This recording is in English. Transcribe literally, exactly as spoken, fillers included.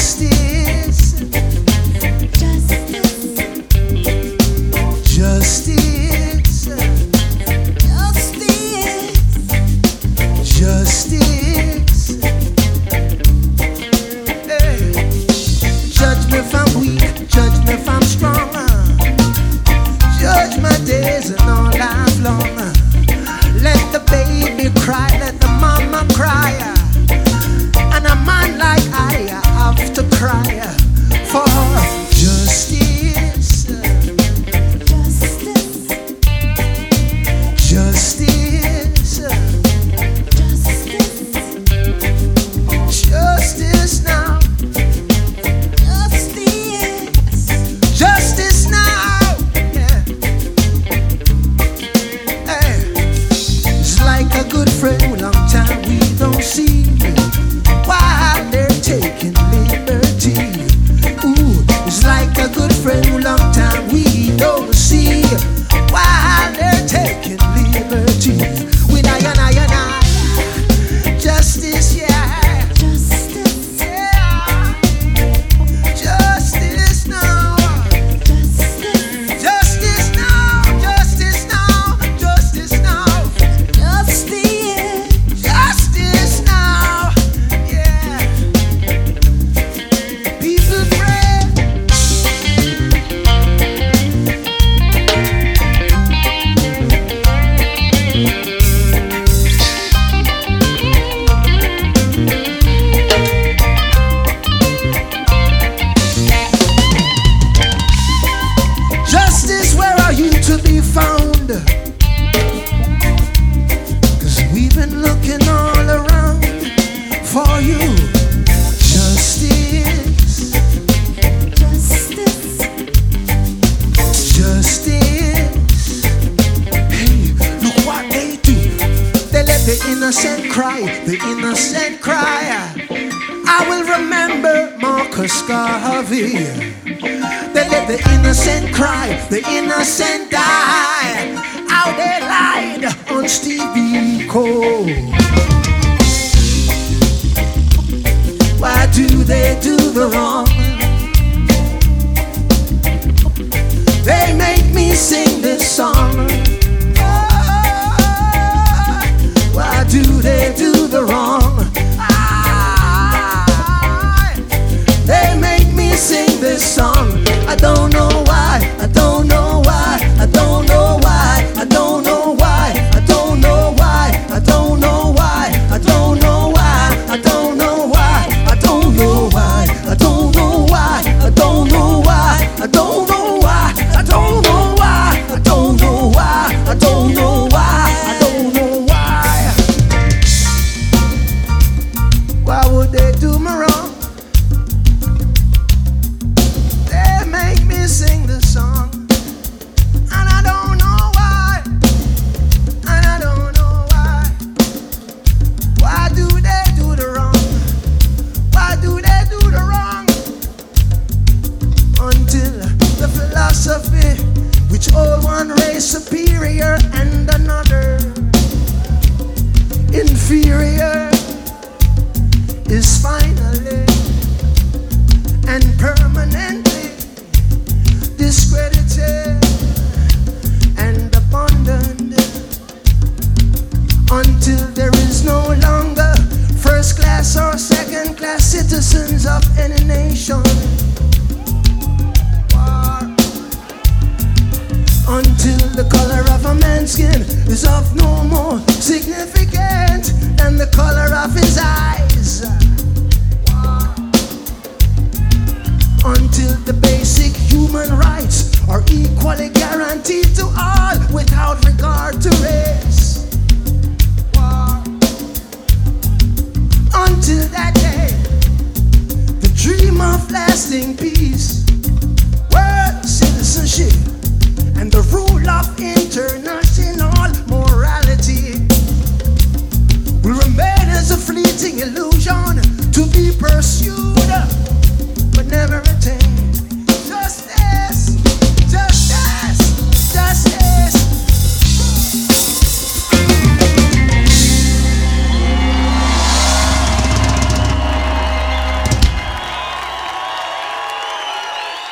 Justice, justice, justice, justice, justice. Hey. Judge me if I'm weak, judge me if I'm strong. Judge my days and all life long. Let the baby cry, let the mama cry. And a man like I have to cry for justice. Justice. Justice. Justice. Justice now. Justice. Justice now. Yeah. Hey. It's like a good friend, long time we don't see. While they're taking liberty. Ooh, it's like a good friend who long time we don't see. While they're taking liberty. With I and I and I. Justice, yeah. Justice, yeah. Justice now. Justice. Justice now. Justice now. Justice now. Justice. Justice now. People pray. Justice, where are you to be found? 'Cause we've been looking all around for you. Justice. Justice. Justice. Hey, look what they do. They let the innocent cry, the innocent cry. I will remember Marcus Garvey. They let the innocent cry, the innocent die. How they lied on Stevie Cole. Why do they do the wrong? They make me sing this song. Why do they do the wrong? They make me sing this song. I don't know why, I don't know why, I don't know why, I don't know why, I don't know why, I don't know why, I don't know why, I don't know why, I don't know why, I don't know why, I don't know why, I don't know why, I don't know why, I don't know why, I don't know why, I don't know why. Why would they do me wrong? They make me sing this song, and I don't know why, and I don't know why. Why do they do the wrong? Why do they do the wrong? Until the philosophy which hold one race superior and another inferior is finally and permanently discredited and abandoned, until there is no longer first class or second class citizens of any nation. Until the color of a man's skin is of no more significance than the color of his eyes. Until the basic human rights are equally guaranteed to all without regard to race. Until that day, the dream of lasting peace, world citizenship, and the rule of international morality will remain as a fleeting illusion to be pursued but never attained.